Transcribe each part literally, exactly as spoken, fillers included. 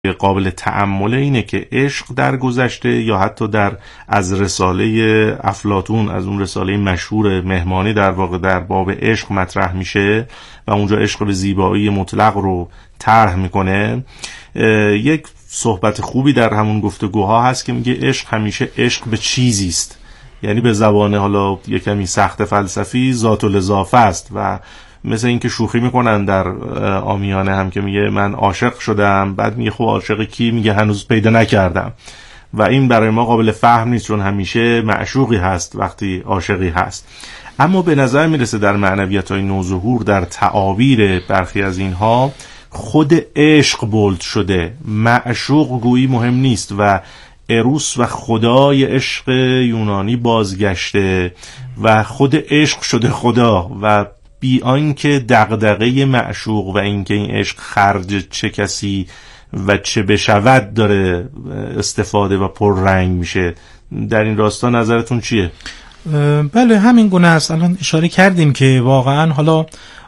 قابل تأمل اینه که عشق در گذشته یا حتی در از رساله افلاطون، از اون رساله مشهور مهمانی در واقع در باب عشق مطرح میشه و اونجا عشق به زیبایی مطلق رو طرح میکنه. یک صحبت خوبی در همون گفتگوها هست که میگه عشق همیشه عشق به چیزی است، یعنی به زبان حالا یکمی سخت فلسفی ذات الاضافه است و مثل این که شوخی میکنن در عامیانه هم که میگه من عاشق شدم، بعد میگه خب عاشق کی؟ میگه هنوز پیدا نکردم. و این برای ما قابل فهم نیست چون همیشه معشوقی هست وقتی عاشقی هست. اما به نظر میرسه در معنویت‌های نوظهور در تعابیر برخی از اینها خود عشق بولد شده، معشوق گویی مهم نیست و اروس و خدای عشق یونانی بازگشته و خود عشق شده خدا و بی آنکه دغدغه معشوق و اینکه این عشق خرج چه کسی و چه بشود داره استفاده و پررنگ میشه. در این راستا نظرتون چیه؟ بله همین گونه است. الان اشاره کردیم که واقعا حالا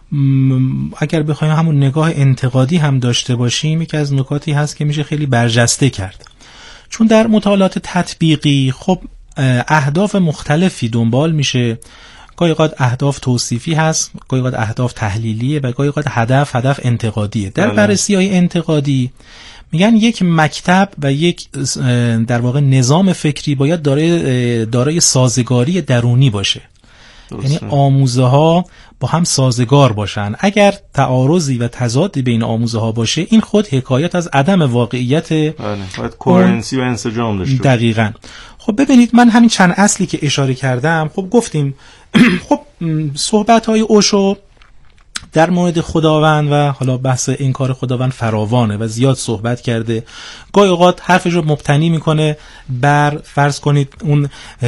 اگر بخوایم همون نگاه انتقادی هم داشته باشیم، یکی از نکاتی هست که میشه خیلی برجسته کرد، چون در مطالعات تطبیقی خب اهداف مختلفی دنبال میشه. گاهی اوقات اهداف توصیفی هست، گاهی اوقات اهداف تحلیلیه و گاهی اوقات هدف هدف انتقادیه. در بررسی‌های انتقادی میگن یک مکتب و یک در واقع نظام فکری باید دارای دارای سازگاری درونی باشه، یعنی آموزه ها با هم سازگار باشن. اگر تعارضی و تضادی بین آموزه ها باشه، این خود حکایت از عدم واقعیت، باید کوهرنسی و انسجام داشته باشه. دقیقاً. خب ببینید من همین چند اصلی که اشاره کردم، خب گفتیم خب صحبت های اوشو در مورد خداوند و حالا بحث انکار خداوند فراوانه و زیاد صحبت کرده. گاهی اوقات حرفش رو مبتنی میکنه بر فرض کنید اون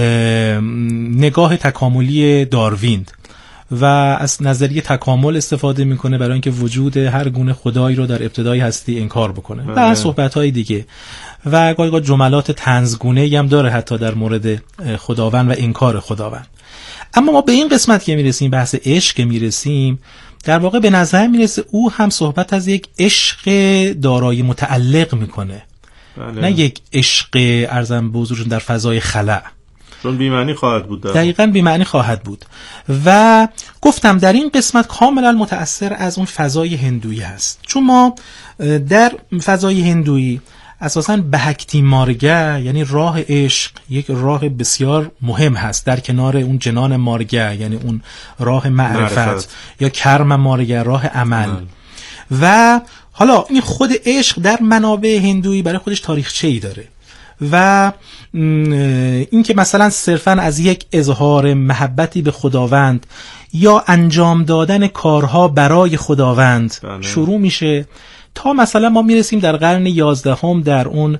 نگاه تکاملی داروین و از نظریه تکامل استفاده میکنه برای اینکه وجود هر گونه خدایی رو در ابتدای هستی انکار بکنه و صحبت‌های دیگه. و گاهی اوقات جملات طنزگونه‌ای هم داره حتی در مورد خداوند و انکار خداوند. اما ما به این قسمت که میرسیم، بحث عشق که میرسیم، در واقع به نظر میرسه او هم صحبت از یک عشق دارای متعلق میکنه، بله. نه یک عشق ارزم به حضورشون در فضای خلأ، چون بی‌معنی خواهد بود. دقیقاً بی‌معنی خواهد بود. و گفتم در این قسمت کاملا متأثر از اون فضای هندویی هست، چون ما در فضای هندویی اساساً بهکتی مارگه یعنی راه عشق یک راه بسیار مهم هست در کنار اون جنان مارگه یعنی اون راه معرفت, معرفت. یا کرم مارگه راه عمل. من. و حالا این خود عشق در منابع هندویی برای خودش تاریخچه‌ای داره و این که مثلا صرفاً از یک اظهار محبتی به خداوند یا انجام دادن کارها برای خداوند بله. شروع میشه تا مثلا ما میرسیم در قرن یازدهم در اون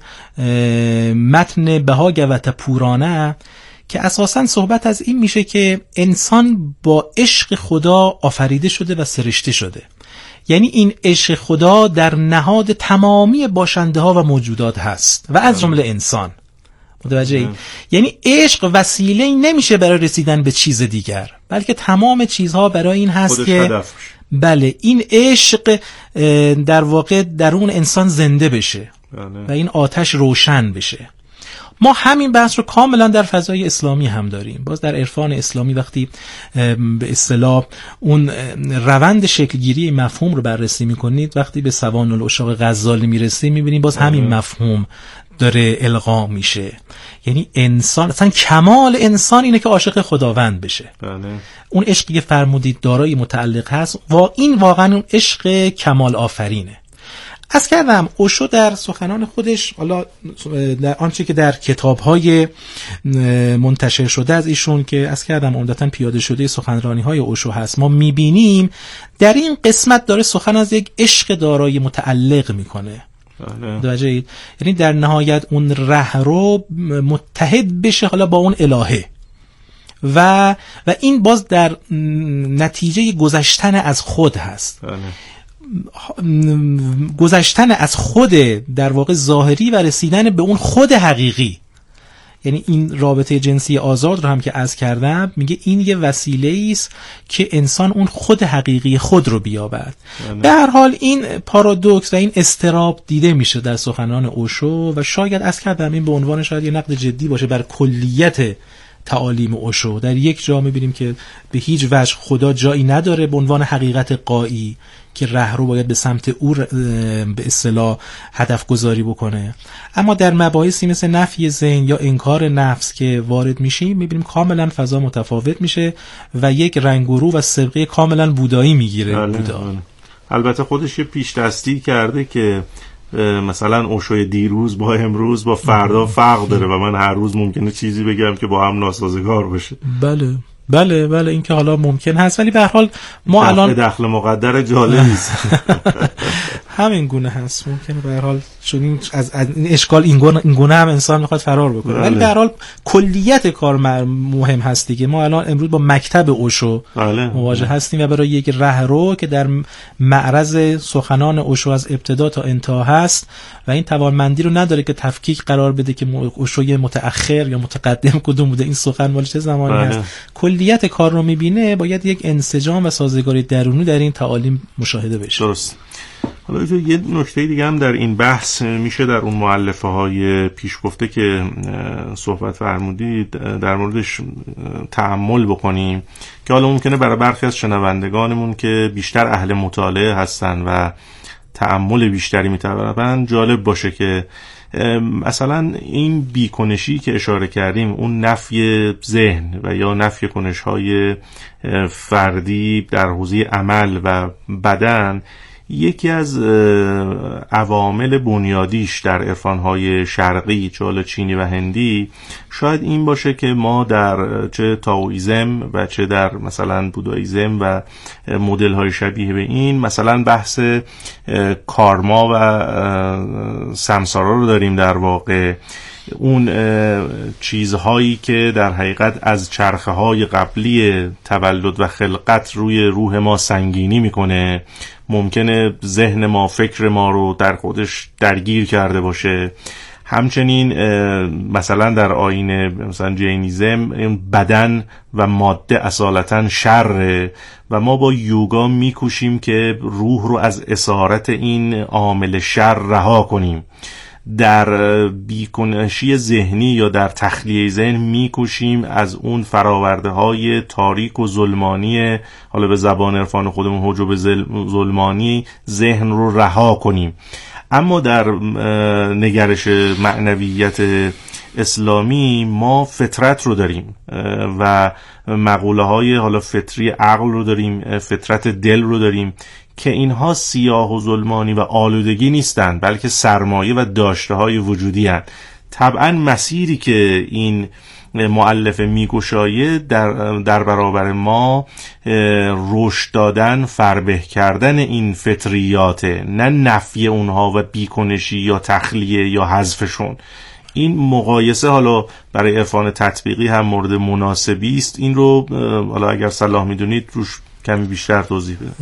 متن بهاگوت پورانه که اساساً صحبت از این میشه که انسان با عشق خدا آفریده شده و سرشته شده، یعنی این عشق خدا در نهاد تمامی باشنده ها و موجودات هست و از جمله انسان. متوجهی؟ یعنی عشق وسیله‌ای نمیشه برای رسیدن به چیز دیگر، بلکه تمام چیزها برای این هست که هدف. بله این عشق در واقع درون انسان زنده بشه بله. و این آتش روشن بشه. ما همین بحث رو کاملا در فضای اسلامی هم داریم. باز در عرفان اسلامی وقتی به اصطلاح اون روند شکلگیری مفهوم رو بررسی میکنید، وقتی به سوان العشاق غزالی میرسید میبینید باز همین مفهوم داره القا میشه. یعنی انسان اصلا کمال انسان اینه که عاشق خداوند بشه بله. اون عشقی که فرمودید دارای متعلق هست و این واقعا اون عشق کمال آفرینه. از کردم اوشو در سخنان خودش، حالا در آنچه که در کتاب‌های منتشر شده از ایشون که از کردم عمدتاً پیاده شده سخنرانی‌های اوشو هست، ما می‌بینیم در این قسمت داره سخن از یک عشق دارای متعلق میکنه. متوجهید؟ یعنی در نهایت اون ره رو متحد بشه حالا با اون الهه و و این باز در نتیجه گذشتن از خود هست. گذشتن از خود در واقع ظاهری و رسیدن به اون خود حقیقی. یعنی این رابطه جنسی آزاد رو هم که عرض کردم، میگه این یه وسیله است که انسان اون خود حقیقی خود رو بیابد. به هر حال این پارادوکس و این استراب دیده میشه در سخنان اوشو و شاید عرض کردم این به عنوان شاید یه نقد جدی باشه بر کلیت تعالیم اوشو. در یک جا میبینیم که به هیچ وجه خدا جایی نداره به عنوان حقیقت غایی که رهرو باید به سمت او به اصطلاح هدف گذاری بکنه، اما در مباحثی مثل نفی ذهن یا انکار نفس که وارد میشیم میبینیم کاملا فضا متفاوت میشه و یک رنگ و رو و سبقه کاملا بودایی میگیره. بودا البته خودش یه پیش دستی کرده که مثلا اوشوی دیروز با امروز با فردا فرق داره و من هر روز ممکنه چیزی بگم که با هم ناسازگار باشه. بله بله بله این که حالا ممکن هست، ولی به هر حال ما الان دخل مقدر جالبی است. همین گونه هست، ممکنه به هر حال چون از, از این اشکال این گونه این گونه هم انسان میخواد فرار بکنه، ولی به هر حال کلیت کار مهم هست دیگه. ما الان امروز با مکتب اوشو بله. مواجه هستیم و برای یک راهرو که در معرض سخنان اوشو از ابتدا تا انتها هست و این توانمندی رو نداره که تفکیک قرار بده که اوشوی متأخر یا متقدم کدوم بوده، این سخن مال چه زمانی بله. هست. کلیت کار رو میبینه، باید یک انسجام و سازگاری درونی در این تعالیم مشاهده بشه. درست. حالا یه نکته دیگه هم در این بحث میشه در اون مؤلفه های پیش گفته که صحبت فرمودید در موردش تأمل بکنیم که حالا ممکنه برای برخی از شنوندگانمون که بیشتر اهل مطالعه هستن و تأمل بیشتری میتونن جالب باشه که مثلا این بیکنشی که اشاره کردیم، اون نفی ذهن و یا نفی کنش‌های فردی در حوزه عمل و بدن، یکی از عوامل بنیادیش در عرفان‌های شرقی چه چینی و هندی شاید این باشه که ما در چه تائوئیسم و چه در مثلا بوداییسم و مدل‌های شبیه به این مثلا بحث کارما و سمسارا رو داریم، در واقع اون چیزهایی که در حقیقت از چرخه‌های قبلی تولد و خلقت روی روح ما سنگینی میکنه، ممکنه ذهن ما فکر ما رو در خودش درگیر کرده باشه. همچنین مثلا در آیین مثلا جینیزم بدن و ماده اصالتا شر و ما با یوگا میکوشیم که روح رو از اسارت این عامل شر رها کنیم. در بیکنشی ذهنی یا در تخلیه ذهن میکوشیم از اون فراورده های تاریک و ظلمانی، حالا به زبان عرفان خودمون حجب ظلمانی، ذهن رو رها کنیم. اما در نگرش معنویت اسلامی ما فطرت رو داریم و مقوله های حالا فطری عقل رو داریم، فطرت دل رو داریم که اینها سیاه و ظلمانی و آلودگی نیستند، بلکه سرمایه و داشته های وجودی هستند. طبعا مسیری که این مؤلفه میگشایه در, در برابر ما رشد دادن، فربه کردن این فطریاته، نه نفی اونها و بیکنشی یا تخلیه یا حذفشون. این مقایسه حالا برای عرفان تطبیقی هم مورد مناسبی است. این رو حالا اگر صلاح میدونید روش کمی بیشتر توضیح بده.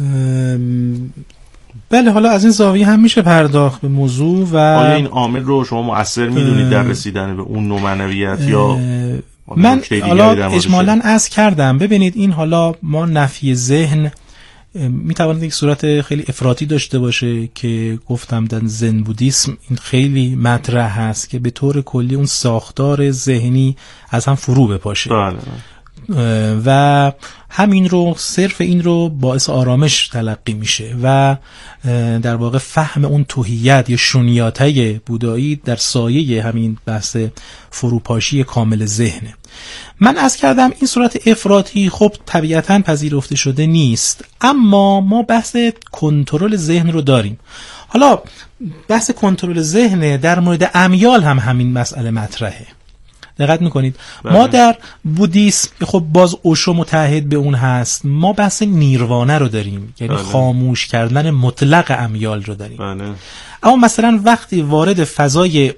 بله، حالا از این زاویه هم میشه پرداخت به موضوع. و آیا این عامل رو شما مؤثر میدونید در رسیدن به اون نوع معنویت یا من حالا اجمالاً عرض کردم؟ ببینید این حالا ما نفی ذهن میتواند یک صورت خیلی افراطی داشته باشه که گفتم در زن بودیسم این خیلی مطرح هست که به طور کلی اون ساختار ذهنی از هم فرو بپاشه. بله. و همین رو صرف این رو باعث آرامش تلقی میشه و در واقع فهم اون توحیت یا شونیاته بودایی در سایه همین بحث فروپاشی کامل ذهنه. من عرض کردم این صورت افراطی خب طبیعتاً پذیرفته شده نیست، اما ما بحث کنترل ذهن رو داریم. حالا بحث کنترل ذهن در مورد امیال هم همین مسئله مطرحه. دقت میکنید بله. ما در بودیسم خب باز اوشو متحد به اون هست، ما بحث نیروانه رو داریم، یعنی بله. خاموش کردن مطلق امیال رو داریم بله. اما مثلا وقتی وارد فضای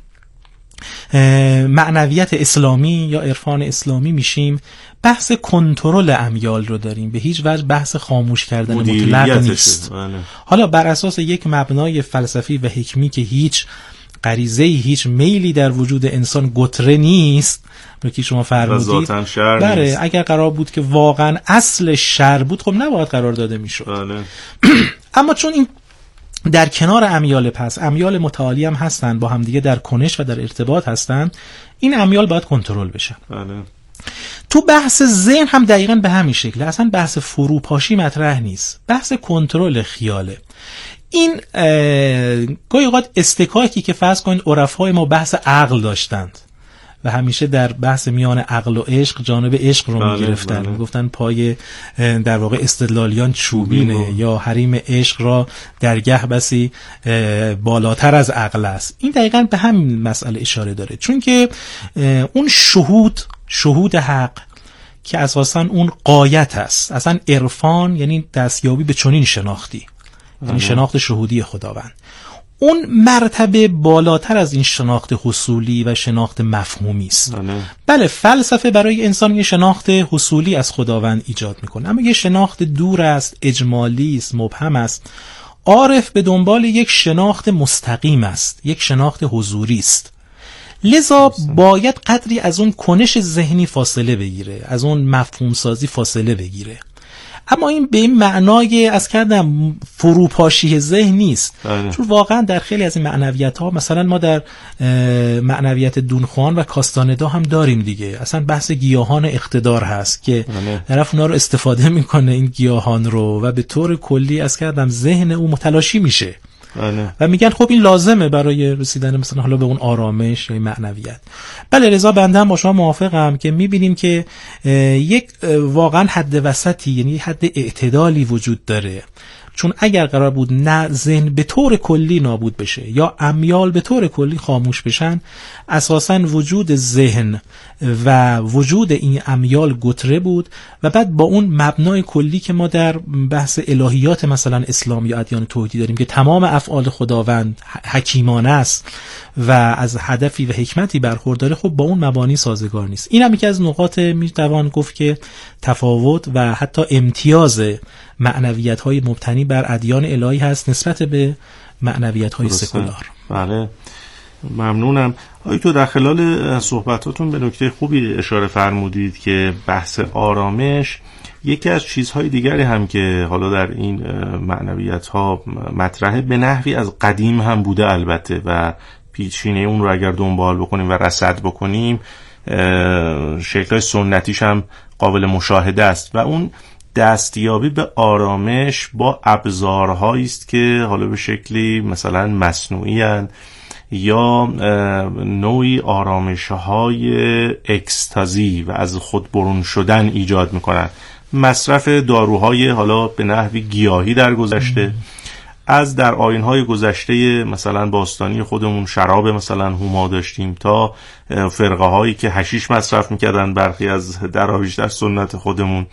معنویت اسلامی یا عرفان اسلامی میشیم، بحث کنترل امیال رو داریم، به هیچ وجه بحث خاموش کردن مطلق نیست بله. حالا بر اساس یک مبنای فلسفی و حکمی که هیچ غریزه‌ای، هیچ میلی در وجود انسان گتره نیست که شما فرمودید. بله، اگر قرار بود که واقعا اصل شر بود خب نباید قرار داده میشد. بله. اما چون این در کنار امیال پس امیال متعالی هم هستن، با همدیگه در کنش و در ارتباط هستن، این امیال باید کنترل بشن. بله. تو بحث ذهن هم دقیقاً به همین شکل، اصلا بحث فروپاشی مطرح نیست، بحث کنترل خیاله. این گاهی اوقات استکاکی که فرض کنید عرفای ما بحث عقل داشتند و همیشه در بحث میان عقل و عشق جانب عشق رو میگرفتن، بله. میگفتن پای در واقع استدلالیان چوبینه یا حریم عشق را درگه بسی بالاتر از عقل است. این دقیقاً به همین مسئله اشاره داره، چون که اون شهود شهود حق که اساساً اون غایت است، اصلا عرفان یعنی دستیابی به چنین شناختی، یعنی شناخت شهودی خداوند. اون مرتبه بالاتر از این شناخت حصولی و شناخت مفهومی است. بله، فلسفه برای انسان یه شناخت حصولی از خداوند ایجاد میکنه، اما یه شناخت دور است، اجمالی است، مبهم است. عارف به دنبال یک شناخت مستقیم است، یک شناخت حضوری است. لذا باید قدری از اون کنش ذهنی فاصله بگیره، از اون مفهوم سازی فاصله بگیره. اما این به این معنای از کردم فروپاشی ذهن نیست، چون واقعا در خیلی از این معنویت ها، مثلا ما در معنویت دونخوان و کاستاندا هم داریم دیگه، اصلا بحث گیاهان اقتدار هست که طرف اونا رو استفاده میکنه این گیاهان رو و به طور کلی از کردم ذهن او متلاشی میشه بله. و میگن خب این لازمه برای رسیدن مثلا حالا به اون آرامش یا معنویت. بله، رضا بنده هم با شما موافقم که میبینیم که یک واقعا حد وسطی، یعنی حد اعتدالی وجود داره، چون اگر قرار بود نه ذهن به طور کلی نابود بشه یا امیال به طور کلی خاموش بشن، اساساً وجود ذهن و وجود این امیال گتره بود و بعد با اون مبنای کلی که ما در بحث الهیات مثلا اسلام یا ادیان توحیدی داریم که تمام افعال خداوند حکیمانه است و از هدفی و حکمتی برخورداره، خب با اون مبانی سازگار نیست. این هم یکی از نقاط میتوان گفت که تفاوت و حتی امتیاز معنویت‌های مبتنی بر ادیان الهی هست نسبت به معنویت‌های سکولار. بله، ممنونم. آیا تو در خلال صحبتاتون به نکته خوبی اشاره فرمودید که بحث آرامش یکی از چیزهای دیگری هم که حالا در این معنویت‌ها مطرحه به نحوی از قدیم هم بوده البته و پیچینه اون رو اگر دنبال بکنیم و رصد بکنیم شکل‌های سنتیش هم قابل مشاهده است و اون دستیابی به آرامش با ابزارهایی است که حالا به شکلی مثلا مصنوعی هستند یا نوعی آرامش‌های اکستازی و از خود برون شدن ایجاد می‌کنند. مصرف داروهای حالا به نحوی گیاهی در گذشته، از در آیین‌های گذشته مثلا باستانی خودمون شراب مثلا هوما داشتیم تا فرقه‌هایی که حشیش مصرف می‌کردن، برخی از دراویش در سنت خودمون،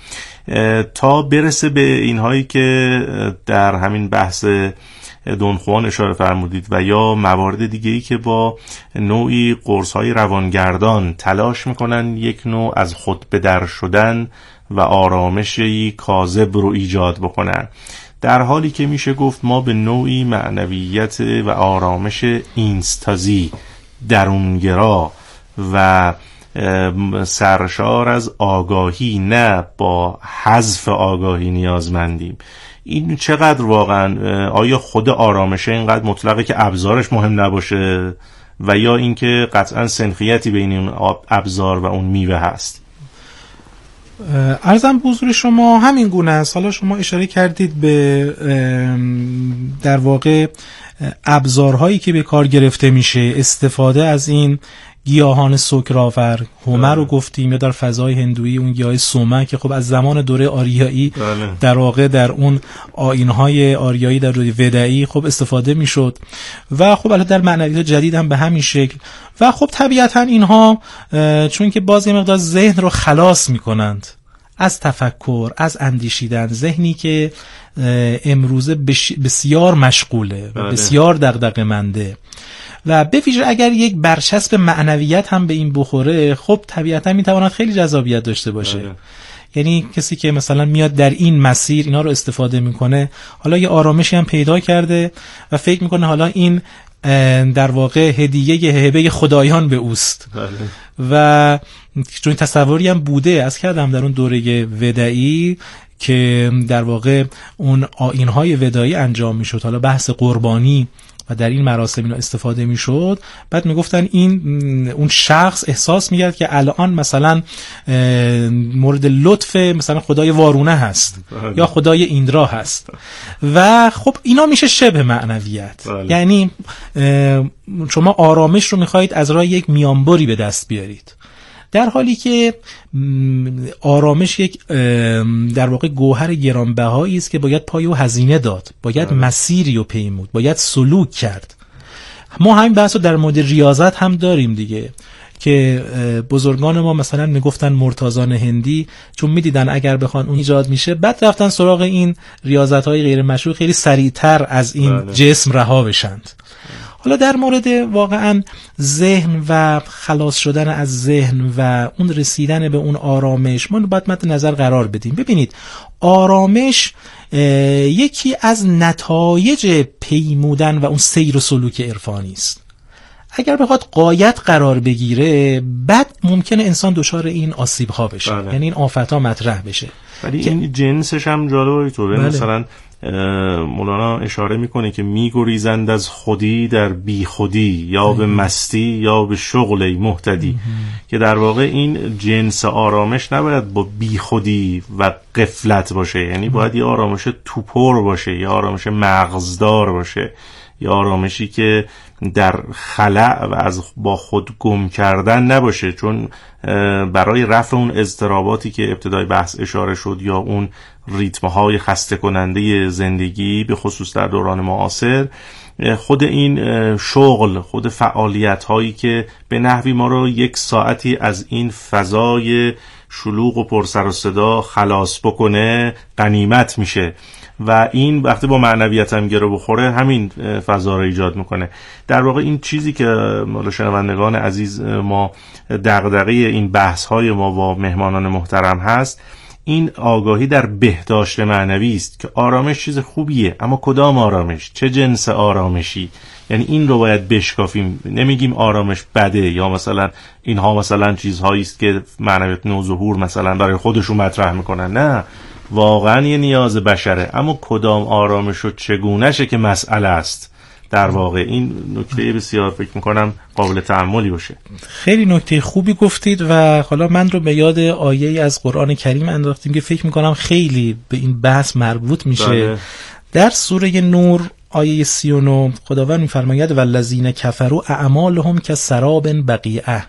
تا برسه به اینهایی که در همین بحث دونخوان اشاره فرمودید و یا موارد دیگه‌ای که با نوعی قرص‌های روانگردان تلاش می‌کنن یک نوع از خود به در شدن و آرامشی کاذب رو ایجاد بکنن، در حالی که میشه گفت ما به نوعی معنویت و آرامش اینستازی، درونگرا و سرشار از آگاهی، نه با حذف آگاهی نیازمندیم. این چقدر واقعا، آیا خود آرامشه اینقدر مطلقه که ابزارش مهم نباشه و یا اینکه قطعا سنخیتی بین اون ابزار و اون میوه هست؟ عرضم به حضور شما همین گونه است. حالا شما اشاره کردید به در واقع ابزارهایی که به کار گرفته میشه، استفاده از این گیاهان سکرآور، هومر رو گفتیم، یا در فضای هندویی اون گیاه سومه که خب از زمان دوره آریایی در واقع در اون آیین‌های آریایی در دوره ودایی خب استفاده میشد و خب البته در معنویات جدید هم به همین شکل و خب طبیعتا اینها چون که باز یه مقدار ذهن رو خلاص میکنند از تفکر، از اندیشیدن، ذهنی که امروزه بسیار مشغوله و بسیار دغدغه‌منده و به ویژه اگر یک برچسب معنویت هم به این بخوره، خب طبیعتا میتواند خیلی جذابیت داشته باشه. آره. یعنی کسی که مثلا میاد در این مسیر اینا رو استفاده میکنه، حالا یه آرامشی هم پیدا کرده و فکر میکنه حالا این در واقع هدیه هبه خدایان به اوست. بله. و چون تصوری هم بوده از کردم در اون دوره ودائی که در واقع اون آیین‌های ودائی انجام میشد، حالا بحث قربانی و در این مراسم اینا استفاده میشد، بعد میگفتن این اون شخص احساس میکرد که الان مثلا مورد لطف مثلا خدای وارونه هست بله. یا خدای ایندرا هست و خب اینا میشه شبه معنویت بله. یعنی شما آرامش رو میخواهید از راه یک میانبری به دست بیارید، در حالی که آرامش یک در واقع گوهر گرانبهایی است که باید پای و هزینه داد، باید آه. مسیری رو پیمود، باید سلوک کرد. ما همین بحث رو در مورد ریاضت هم داریم دیگه، که بزرگان ما مثلا میگفتن مرتضان هندی چون میدیدن اگر بخوان اون ایجاد میشه، بعد رفتن سراغ این ریاضت‌های غیر مشروع خیلی سریعتر از این بله. جسم رها بشند. حالا در مورد واقعا ذهن و خلاص شدن از ذهن و اون رسیدن به اون آرامش ما باید مد نظر قرار بدیم. ببینید آرامش یکی از نتایج پیمودن و اون سیر و سلوک عرفانی است. اگر بخواد غایت قرار بگیره بعد ممکنه انسان دچار این آسیب ها بشه بله. یعنی این آفت ها مطرح بشه. ولی این جنسش هم جالبه تو بله. مثلا مولانا اشاره میکنه که میگریزند از خودی در بی خودی یا به مستی یا به شغل محتدی، که در واقع این جنس آرامش نباید با بی خودی و غفلت باشه، یعنی باید یه آرامش توپر باشه، یه آرامش مغزدار باشه، یه آرامشی که در خلأ و از با خود گم کردن نباشه، چون برای رفع اون اضطراباتی که ابتدای بحث اشاره شد یا اون ریتم‌های خسته کننده زندگی به خصوص در دوران معاصر، خود این شغل، خود فعالیت‌هایی که به نحوی ما رو یک ساعتی از این فضای شلوغ و پرسر و صدا خلاص بکنه غنیمت میشه و این وقتی با معنویت هم گره بخوره همین فضا رو ایجاد میکنه. در واقع این چیزی که مال شنوندگان عزیز ما دغدغه این بحث های ما با مهمانان محترم هست، این آگاهی در بهداشت معنوی است که آرامش چیز خوبیه، اما کدام آرامش، چه جنس آرامشی، یعنی این رو باید بشکافیم. نمیگیم آرامش بده یا مثلا اینها مثلا چیزهایی است که معنویت نوظهور مثلا برای خودشون مطرح میکنن، نه، واقعا یه نیاز بشره، اما کدام آرامش و چگونهشه که مسئله است. در واقع این نکته بسیار فکر میکنم قابل تأملی باشه. خیلی نکته خوبی گفتید و حالا من رو به یاد آیه از قرآن کریم انداختیم که فکر میکنم خیلی به این بحث مربوط میشه. بله. در سوره نور آیه سی و نه خداوند میفرماید والذین کفروا اعمالهم کسراب بقیعه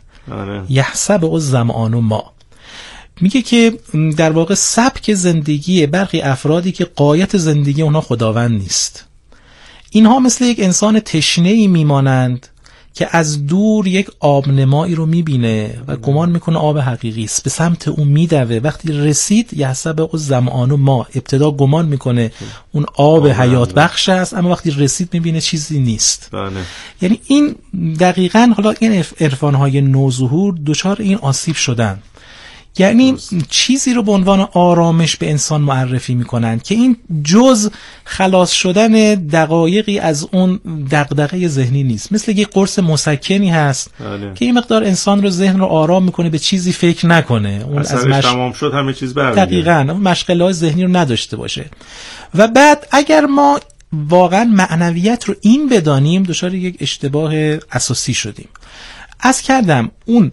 یحسبه الظمآن ماء. میگه که در واقع سبک زندگی برخی افرادی که غایت زندگی اونها خداوند نیست، اینها مثل یک انسان تشنه‌ای میمانند که از دور یک آبنمایی رو میبینه و گمان میکنه آب حقیقی است، به سمت اون میدوه، وقتی رسید یحسبه الظمآن ماء، ابتدا گمان میکنه اون آب حیات بخش است، اما وقتی رسید میبینه چیزی نیست. بله. یعنی این دقیقاً حالا این عرفان‌های نوظهور دچار این آسیب شدن، یعنی درست. چیزی رو به عنوان آرامش به انسان معرفی میکنن که این جز خلاص شدن دقایقی از اون دغدغه ذهنی نیست، مثل یک قرص مسکنی هست بله. که این مقدار انسان رو ذهن رو آرام میکنه، به چیزی فکر نکنه، اون از مش... تمام شد همه چیز برمیگرده، دقیقاً مشغله های ذهنی رو نداشته باشه. و بعد اگر ما واقعا معنویت رو این بدانیم دچار یک اشتباه اساسی شدیم. از کردم اون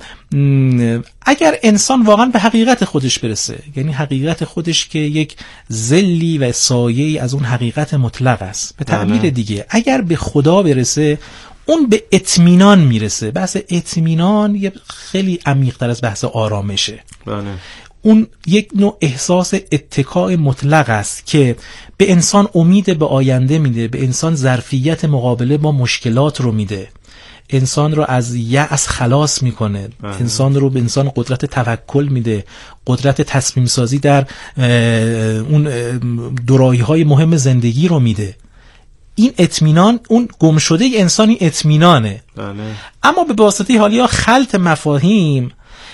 اگر انسان واقعا به حقیقت خودش برسه، یعنی حقیقت خودش که یک ظلی و سایه‌ای از اون حقیقت مطلق است، به تعبیر دیگه اگر به خدا برسه اون به اطمینان میرسه. بحث اطمینان یه خیلی عمیق‌تر از بحث آرامشه. بله. اون یک نوع احساس اتکاء مطلق است که به انسان امید به آینده میده، به انسان ظرفیت مقابله با مشکلات رو میده، انسان رو از یأس خلاص میکنه، انسان رو به انسان قدرت توکل میده، قدرت تصمیم سازی در اون دورایی های مهم زندگی رو میده. این اطمینان، اون گم شده انسانی اطمینانه. بله. اما به واسطه حالیا خلط مفاهیم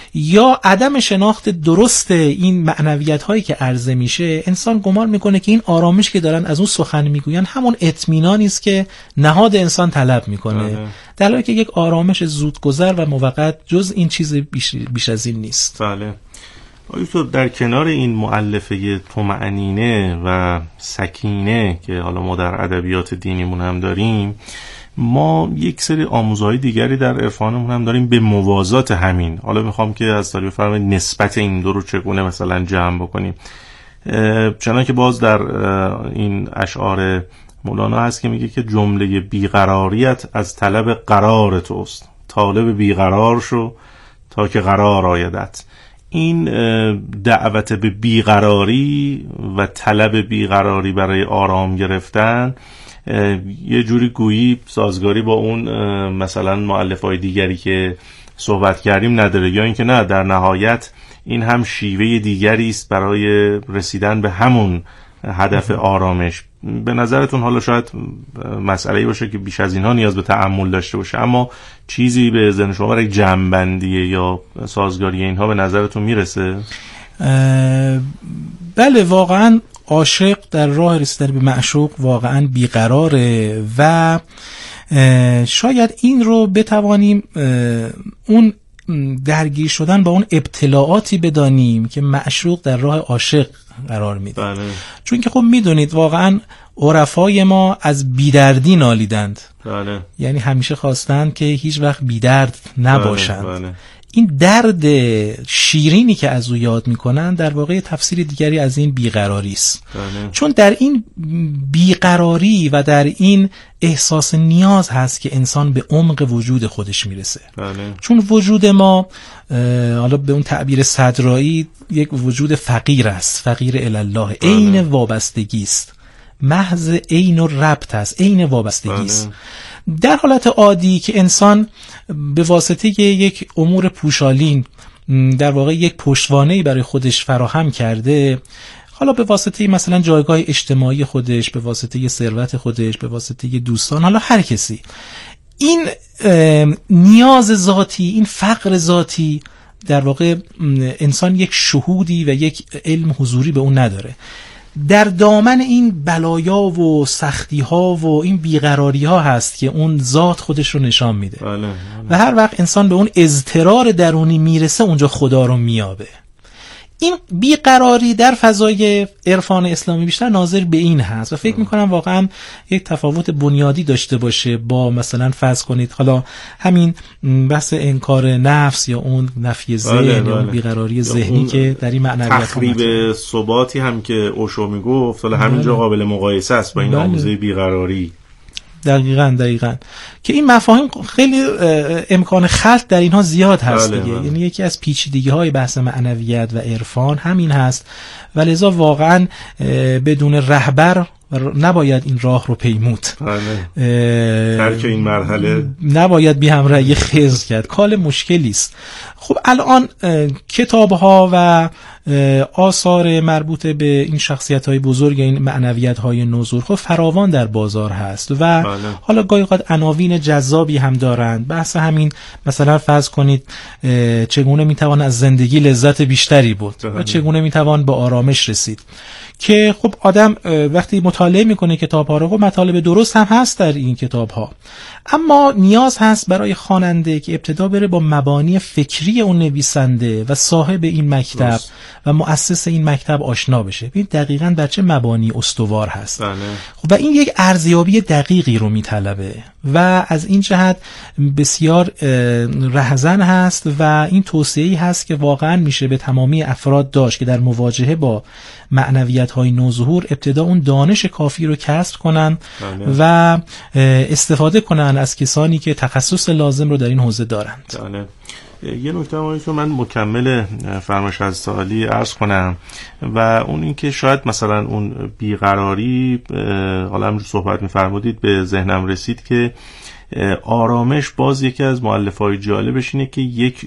یا عدم شناخت درست این معنویت هایی که عرضه میشه، انسان گمان میکنه که این آرامش که دارن از اون سخن میگوین همون اطمینانی است که نهاد انسان طلب میکنه، در حالی که یک آرامش زودگذر و موقت جز این چیز بیش, بیش از این نیست. بله. آیا در کنار این مؤلفه طمأنینه و سکینه که حالا ما در ادبیات دینیمون هم داریم، ما یک سری آموزهای دیگری در عرفانمون هم داریم به موازات همین. حالا میخوام که از طریق فرمایید نسبت این دو رو چگونه مثلا جمع بکنیم. چنانکه که باز در این اشعار مولانا هست که میگه که جمله بیقراریت از طلب قرار توست، طالب بیقرار شو تا که قرار آیدت. این دعوت به بیقراری و طلب بیقراری برای آرام گرفتن یه جوری گویی سازگاری با اون مثلا مؤلفه‌های دیگری که صحبت کردیم نداره، یا اینکه نه، در نهایت این هم شیوه دیگری است برای رسیدن به همون هدف آرامش. به نظرتون حالا شاید مسئله‌ای باشه که بیش از اینها نیاز به تأمل داشته باشه، اما چیزی به ذهن شما برای جمع‌بندی یا سازگاری اینها به نظرتون میرسه؟ بله، واقعا عاشق در راه رسیدن به معشوق واقعا بیقراره و شاید این رو بتوانیم اون درگیر شدن با اون ابتلاعاتی بدانیم که معشوق در راه عاشق قرار میده. بله. چون که خب میدونید واقعا عرفای ما از بیدردی نالیدند. بله. یعنی همیشه خواستند که هیچ وقت بیدرد نباشند. بله. بله. این درد شیرینی که از او یاد میکنن در واقع تفسیر دیگری از این بیقراری است. بله. چون در این بیقراری و در این احساس نیاز هست که انسان به عمق وجود خودش میرسه. بله. چون وجود ما حالا به اون تعبیر صدرایی یک وجود فقیر است، فقیر الالله، عین بله. وابستگی است، محض عین و ربط است، عین وابستگی است. بله. در حالت عادی که انسان به واسطه یک امور پوشالین در واقع یک پشتوانه‌ای برای خودش فراهم کرده، حالا به واسطه مثلا جایگاه اجتماعی خودش، به واسطه ثروت خودش، به واسطه دوستان، حالا هر کسی، این نیاز ذاتی، این فقر ذاتی، در واقع انسان یک شهودی و یک علم حضوری به اون نداره. در دامن این بلایا و سختی ها و این بیقراری ها هست که اون ذات خودش رو نشان میده. بله، بله. و هر وقت انسان به اون اضطرار درونی میرسه اونجا خدا رو میابه. این بیقراری در فضای عرفان اسلامی بیشتر ناظر به این هست و فکر میکنم واقعا یک تفاوت بنیادی داشته باشه با مثلا فرض کنید حالا همین بحث انکار نفس یا اون نفی ذهن بله، بله. یا اون بیقراری ذهنی که در این معنویات تخریب ثباتی هم که اوشو میگفت حالا همینجا بله. قابل مقایسه است با این بله. آموزه بیقراری. دقیقاً دقیقاً که این مفاهیم خیلی امکان خلط در اینها زیاد هست بله دیگه بله. یعنی یکی از پیچیدگی های بحث معنویت و عرفان همین هست و لذا واقعاً بدون رهبر نباید این راه رو پیمود. بله. ترک این مرحله نباید بی همراهی خضر کرد. کال مشکلی است. خب الان کتاب ها و آثار مربوط به این شخصیت های بزرگ، این معنویت های نزول خب فراوان در بازار هست و بله. حالا گاهی اوقات عناوین جذابی هم دارند. بحث همین مثلا فرض کنید چگونه میتوان از زندگی لذت بیشتری برد و چگونه میتوان به آرامش رسید، که خب آدم وقتی مطالعه میکنه کتاب ها رو خب مطالب درست هم هست در این کتاب ها، اما نیاز هست برای خواننده که ابتدا بره با مبانی فکری اون نویسنده و صاحب این مکتب درست. و مؤسس این مکتب آشنا بشه، ببین دقیقاً بر چه مبانی استوار هست. بله. خب و این یک ارزیابی دقیقی رو میطلبه و از این جهت بسیار رهزن هست و این توصیه‌ای هست که واقعاً میشه به تمامی افراد داشت که در مواجهه با معنویت های نوظهور ابتدا اون دانش کافی رو کسب کنن بله. و استفاده کنن از کسانی که تخصص لازم رو در این حوزه دارند. بله. یه نکته مهمی که من مکمل فرمایش از سوالی عرض کنم و اون این که شاید مثلا اون بیقراری، حالا همجور صحبت می‌فرمودید به ذهنم رسید که آرامش باز یکی از مؤلفه‌های جالبش اینه که یک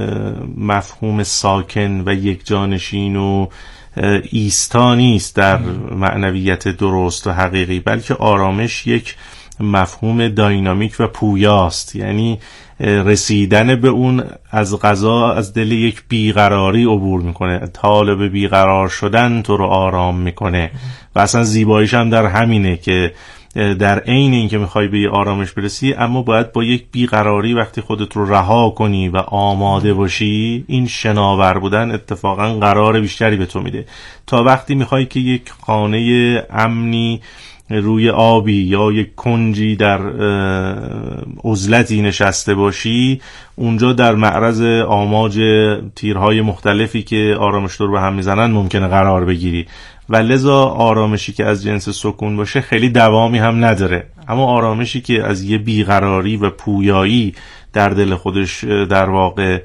مفهوم ساکن و یک جانشین و ایستا نیست در معنویت درست و حقیقی، بلکه آرامش یک مفهوم داینامیک و پویاست، یعنی رسیدن به اون از قضا از دل یک بیقراری عبور میکنه. طالب بیقرار شدن تو رو آرام میکنه و اصلا زیباییش هم در همینه که در عین این که میخوای به یه آرامش برسی، اما باید با یک بیقراری وقتی خودت رو رها کنی و آماده باشی، این شناور بودن اتفاقا قرار بیشتری به تو میده تا وقتی میخوای که یک خانه امنی روی آبی یا یک کنجی در عزلتی نشسته باشی، اونجا در معرض آماج تیرهای مختلفی که آرامش تو رو به هم میزنن ممکنه قرار بگیری و لذا آرامشی که از جنس سکون باشه خیلی دوامی هم نداره. اما آرامشی که از یه بیقراری و پویایی در دل خودش در واقع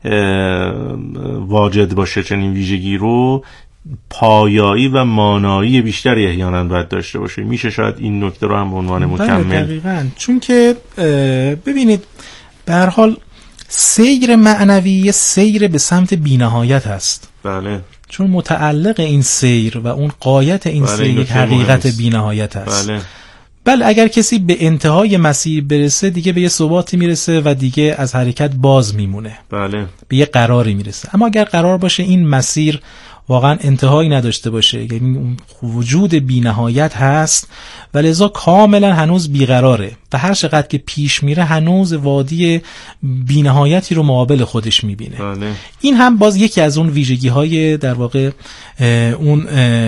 واجد باشه چنین ویژگی رو، پایایی و مانایی بیشتری احیانا باید داشته باشه. میشه شاید این نکته رو هم به عنوان مکمل. دقیقاً، چون که ببینید به هر حال سیر معنوی سیر به سمت بی‌نهایت هست. بله. چون متعلق این سیر و اون غایت این بله، سیر یک حقیقت بی‌نهایت هست. بله. بله، اگر کسی به انتهای مسیر برسه دیگه به یه ثباتی میرسه و دیگه از حرکت باز میمونه. بله. به یه قراری میرسه. اما اگر قرار باشه این مسیر واقعا انتهایی نداشته باشه، یعنی اون وجود بی‌نهایت هست و لذا کاملا هنوز بیقراره و هر چقدر که پیش میره هنوز وادی بی‌نهایتی رو مقابل خودش میبینه. بله. این هم باز یکی از اون ویژگی های در واقع اون،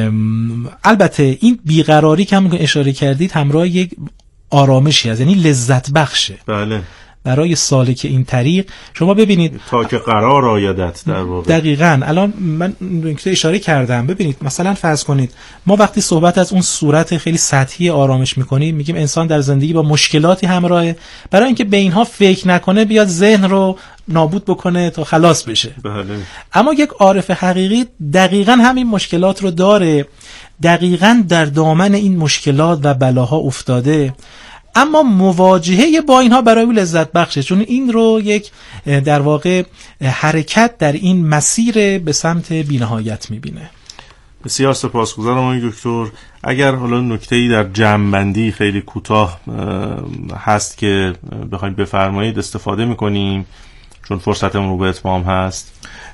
البته این بیقراری که هم اشاره کردید همراه یک آرامشی هست، یعنی لذت بخشه. بله. برای سالک این طریق شما ببینید تا که قرار آیدت در واقع. دقیقاً. الان من نکته اشاره کردم، ببینید مثلا فرض کنید ما وقتی صحبت از اون صورت خیلی سطحی آرامش میکنیم میگیم انسان در زندگی با مشکلاتی همراهه، برای اینکه به اینها فکر نکنه بیاد ذهن رو نابود بکنه تا خلاص بشه. بله. اما یک عارف حقیقی دقیقاً همین مشکلات رو داره، دقیقاً در دامن این مشکلات و بلاها افتاده، اما مواجهه با اینها برای او لذت بخشه، چون این رو یک در واقع حرکت در این مسیر به سمت بی‌نهایت میبینه. بسیار سپاسگزارم آقای دکتر. اگر حالا نکته‌ای در جمع‌بندی خیلی کوتاه هست که بخواید بفرمایید استفاده میکنیم چون فرصتمون رو به اتمام هست.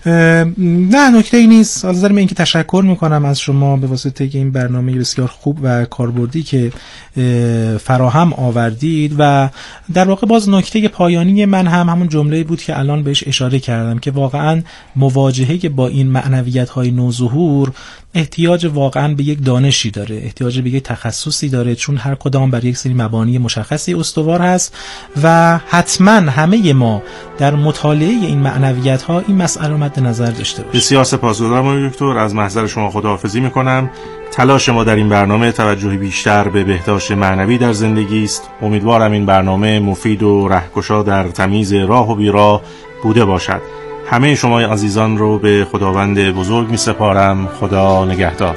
نه نکته‌ای نیست. از نظر من اینکه تشکر میکنم از شما به واسطه این برنامه بسیار خوب و کاربردی که فراهم آوردید و در واقع باز نکته پایانی من هم همون جمله‌ای بود که الان بهش اشاره کردم که واقعا مواجهه با این معنویت‌های نوظهور احتیاج واقعا به یک دانشی داره، احتیاج به یک تخصصی داره، چون هر کدام بر یک سری مبانی مشخصی استوار هست و حتما همه ما در مطالعه این معنویت‌ها این مسئله رو مد نظر داشته باشیم. بسیار سپاسگزارم آقای دکتر. از محضر شما خداحافظی میکنم. تلاش ما در این برنامه توجهی بیشتر به بهداشت معنوی در زندگی است. امیدوارم این برنامه مفید و رهگشا در تمیز راه و بیراه بوده باشد. همه شما عزیزان رو به خداوند بزرگ می سپارم. خدا نگهدار.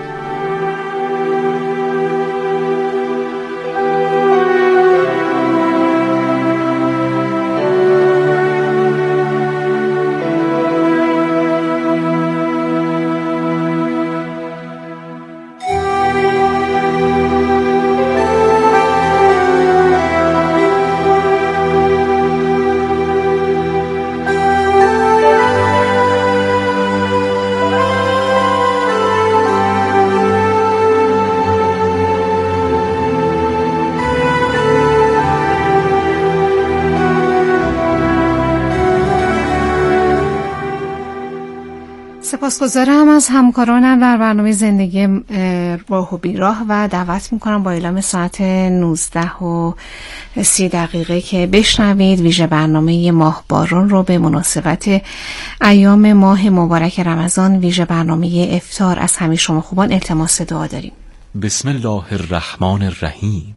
سپاسگزارم از همکارانم در برنامه زندگی راه و بیراه و دعوت میکنم با اعلام ساعت نوزده و سی دقیقه که بشنوید ویژه برنامه ماه باران رو به مناسبت ایام ماه مبارک رمضان، ویژه برنامه افطار. از همه شما خوبان التماس دعا داریم. بسم الله الرحمن الرحیم.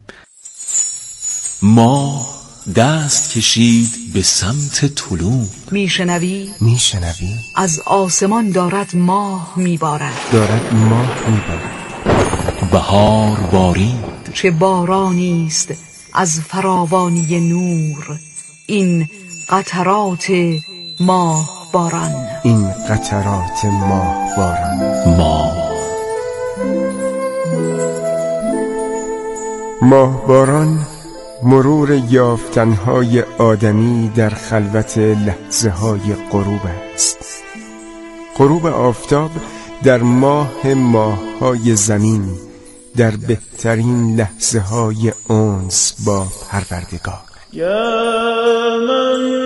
ماه دست کشید به سمت طلوع. میشنوی؟ میشنوی؟ از آسمان دارد ماه میبارد. دارد ماه میبارد. بهار بارید. چه بارانیست از فراوانی نور. این قطرات ماه باران. این قطرات ماه باران. ماه ماهباران مرور یافتنهای آدمی در خلوت لحظه های غروب است. غروب آفتاب در ماه ماه‌های زمین، در بهترین لحظه های انس با پروردگار. یا من